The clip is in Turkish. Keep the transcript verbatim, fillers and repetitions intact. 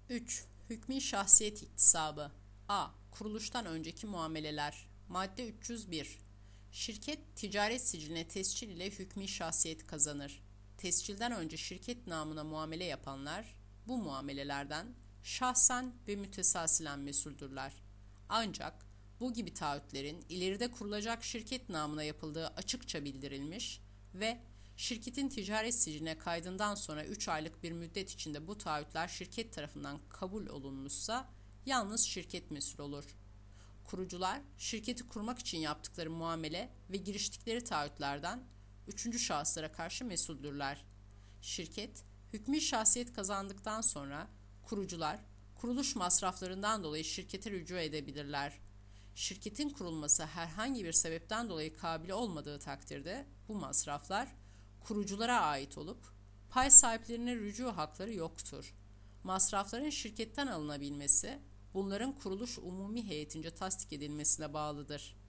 üç. Hükmî şahsiyet iktisabı. A. Kuruluştan önceki muameleler. Madde üç yüz bir. Şirket ticaret siciline tescil ile hükmî şahsiyet kazanır. Tescilden önce şirket namına muamele yapanlar bu muamelelerden şahsen ve mütesasilen mesuldürler. Ancak bu gibi taahhütlerin ileride kurulacak şirket namına yapıldığı açıkça bildirilmiş ve şirketin ticaret siciline kaydından sonra üç aylık bir müddet içinde bu taahhütler şirket tarafından kabul olunmuşsa yalnız şirket mesul olur. Kurucular, şirketi kurmak için yaptıkları muamele ve giriştikleri taahhütlerden üçüncü şahıslara karşı mesuldürler. Şirket, hükmî şahsiyet kazandıktan sonra kurucular, kuruluş masraflarından dolayı şirkete rücu edebilirler. Şirketin kurulması herhangi bir sebepten dolayı kabil olmadığı takdirde bu masraflar kuruculara ait olup pay sahiplerine rücu hakları yoktur. Masrafların şirketten alınabilmesi, bunların kuruluş umumi heyetince tasdik edilmesine bağlıdır.